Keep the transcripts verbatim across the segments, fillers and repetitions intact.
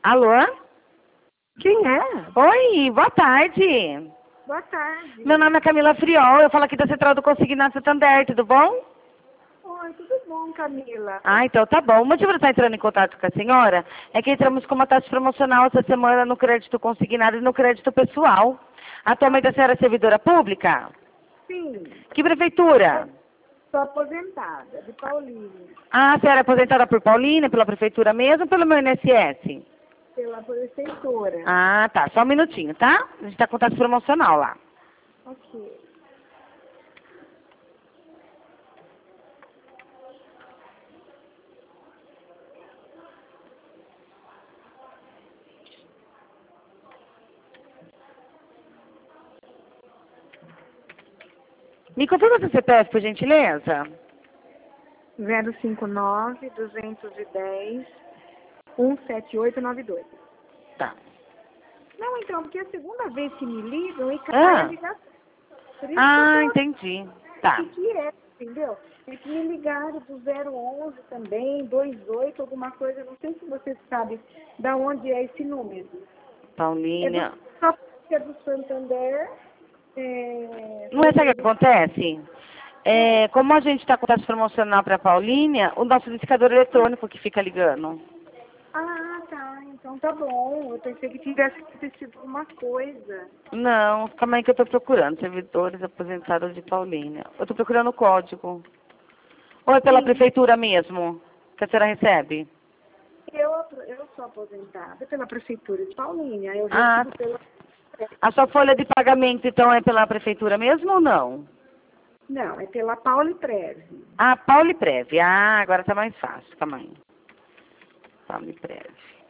Alô? Quem é? Oi, boa tarde. Boa tarde. Meu nome é Camila Friol, eu falo aqui da Central do Consignado Santander, tudo bom? Oi, tudo bom, Camila? Ah, então tá bom. O motivo de eu estar entrando em contato com a senhora é que entramos com uma taxa promocional essa semana no crédito consignado e no crédito pessoal. Atualmente a senhora é servidora pública? Sim, Que prefeitura? sou aposentada, de Paulínia, Ah, a senhora é aposentada por Paulínia, pela prefeitura mesmo ou pelo meu I N S S? pela prefeitura. Ah, tá. Só um minutinho, tá? A gente tá com taxa promocional lá. Ok. Me confirma seu C P F, por gentileza? zero cinco nove, dois um zero, um sete oito nove dois. Tá. Não, então, porque é a segunda vez que me ligam e cai Ah. a ligação. Por isso Ah, que eu tô... entendi. Tá. O que é, entendeu? É que me ligaram do zero onze também, dois oito, alguma coisa, não sei se você sabe da onde é esse número. É Paulínia. do, é do Santander. É, Não é sabe o que acontece? É, como a gente está com taxa promocional para Paulínia, o nosso indicador eletrônico que fica ligando. Ah, tá. Então tá bom. Eu pensei que tivesse acontecido alguma coisa. Não, calma aí que eu estou procurando. Servidores aposentados de Paulínia. Eu estou procurando o código. Ou é pela Sim. prefeitura mesmo que a senhora recebe? Eu, eu sou aposentada pela Prefeitura de Paulínia. Eu Ah, recebo pela... a sua folha de pagamento então é pela prefeitura mesmo ou não? Não, é pela Pauliprev. Ah, Pauliprev. Ah, agora está mais fácil. Calma aí. Pauliprev.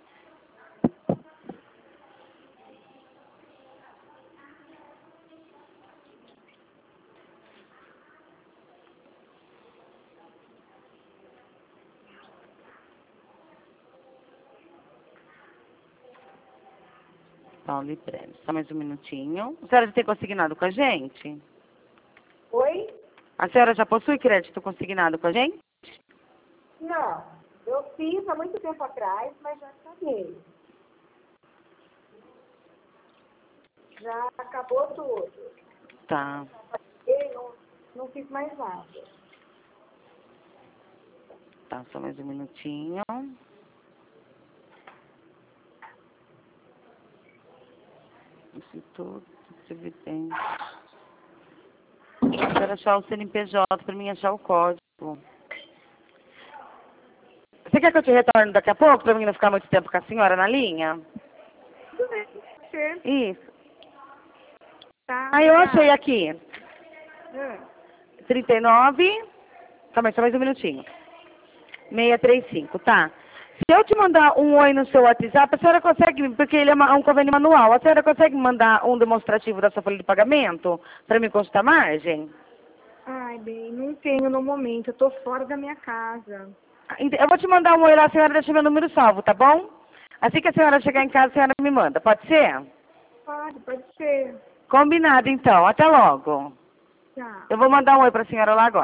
Pauliprev. Só mais um minutinho. A senhora já tem consignado com a gente? Oi? A senhora já possui crédito consignado com a gente? Não. Eu fiz há muito tempo atrás, mas já paguei. Já acabou tudo. Tá. Eu não, não fiz mais nada. Tá, só mais um minutinho. Instituto de Previdência. Eu quero achar o C N P J para mim achar o código. Você quer que eu te retorne daqui a pouco, para mim não ficar muito tempo com a senhora na linha? Tudo bem. Você Isso. tá? Ah, eu achei aqui. Ah, trinta e nove. Calma aí, só mais um minutinho. seiscentos e trinta e cinco, tá. Se eu te mandar um oi no seu WhatsApp, a senhora consegue, porque ele é uma- um convênio manual, a senhora consegue mandar um demonstrativo da sua folha de pagamento para me consultar a margem? Ai, bem, não tenho no momento. Eu tô fora da minha casa. Eu vou te mandar um oi lá, a senhora deixa meu número salvo, tá bom? Assim que a senhora chegar em casa, a senhora me manda, pode ser? Pode, pode ser. Combinado, então. Até logo. Tá. Eu vou mandar um oi para a senhora lá agora.